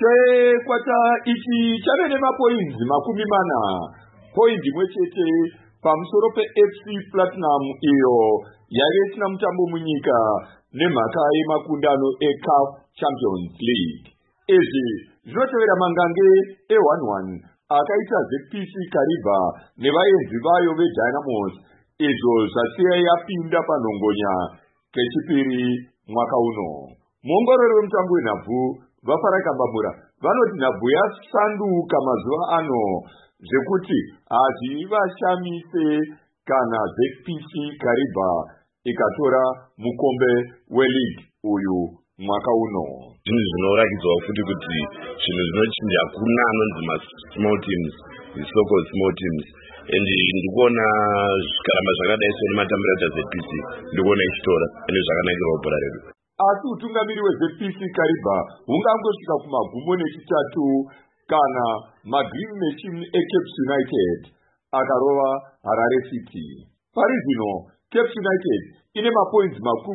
chekwata ichi chave nemapoints 40 point imwe chete pamusoro peFC Platinum iyo yave isina mutambo munyika nemhaka yemakundano eCAF Champions League. Izvi zvinotevera mangange e1-1 akaita ZPC Kariba nevaenzi vayo veDynamos, izvo zvasiya yapinda panhongonya kechipiri mwaka uno. Muongorori wemutambo wenhabvu vafarakambamura vanoti nhabvu yasanduka mazuva ano zvekuti hazvivashamise kana ZPC Kariba ikatora mukombe weleague uyu mwaka uno. Zvinhu zvinoratidzawo futi kuti zvinhu zvinochinja kuna anonzi small teams, so-called small teams, and ndikuona zvikaramba zvakadai so nematambiro aita ZPC ndikuona ichitora ene zvakanakirawo bhora redu. Asi utungamiri weZPC Kariba hungangosvika kumagumo nechitatu kana magreen machine eCape United akarova Harare City. Pari zvino Cape United ine mapoints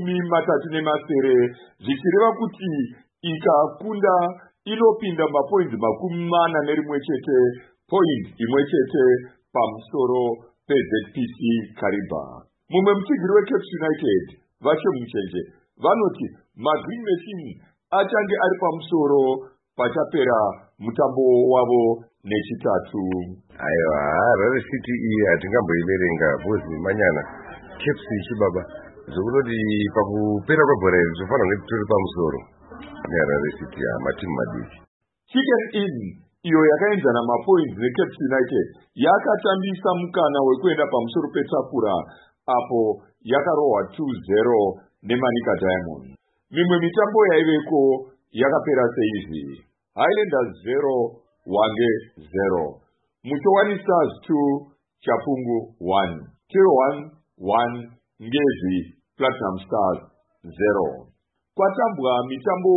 37 zvichireva kuti ikakunda inopinda mapoints 41 chete, point imwe chete pamusoro peZPC Kariba. Mumwe mutsigiri weCape United vachemuchenje vanoti magreen machine achange ari pamusoro pachapera mutambo wavo nechitatu. Aiwa, Harare City iyi hatingamboiverenga bhozi manyana Cape chibaba zvokunoti pakupera kwebhora iri zvofanira kunge titori pamusoro neHarare City matimu madiki. Chicken Inn iyo yakaenzana mapoints neCape United yakatambisa mukana wekuenda pamusoro petafura apo yakarohwa 2-0 neManika Diamonds. Mimwe mitambo yaiveko yakapera seizvi: Highlanders 0 Hwange 0, Mushowani Stars 2 Chapungu 1, Chero 1 Ngezi Platinum Stars 0. Kwatambwa mitambo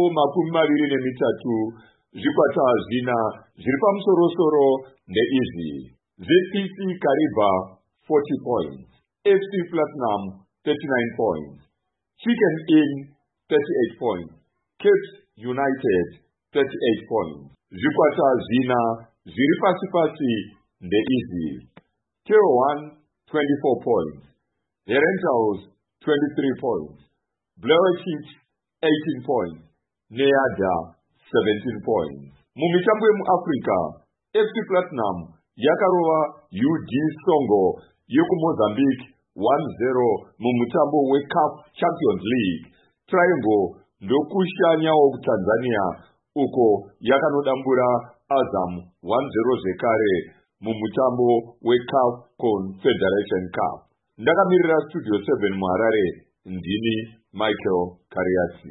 23, zvikwata zvina zviri pamusoro-soro ndeizvi: ZPC Kariba 40 points, FC Platinum 39 points, Chicken Inn 38 points, Cape United 38 points. Zvikwata zvina zviri pasi ndeizvi: Chero 1 24 points, Herentals 23 points, Blairwitch 18 points, Neada 17 points. Mumitambo yemuAfrica, FC Platinum yakarova UD Songo yekuMozambique 1-0 mumutambo weCAF Champions League. Triangle ndokushanyawo kuTanzania uko yakanodambura Azam 1-0 zvekare mumutambo weCAF Confederation Cup. Ndakamirira Studio 7 muHarare, ndini Michael Kariati.